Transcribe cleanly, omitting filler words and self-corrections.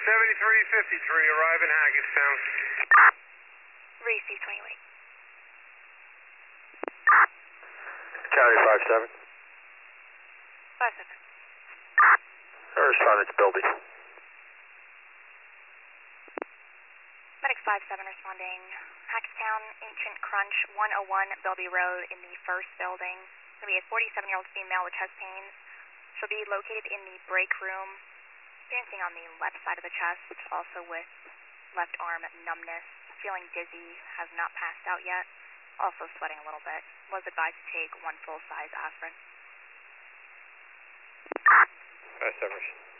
7353, arrive in Hackettstown. Receive 28. County 57. 57. Responding to Bilby. Medic 57 responding. Hackettstown, Ancient Crunch, 101 Belby Road in the first building. It's going to be a 47-year-old female with chest pains. She'll be located in the break room, experiencing on the left side of the chest, also with left arm numbness, feeling dizzy, has not passed out yet, also sweating a little bit. Was advised to take one full-size aspirin. 57.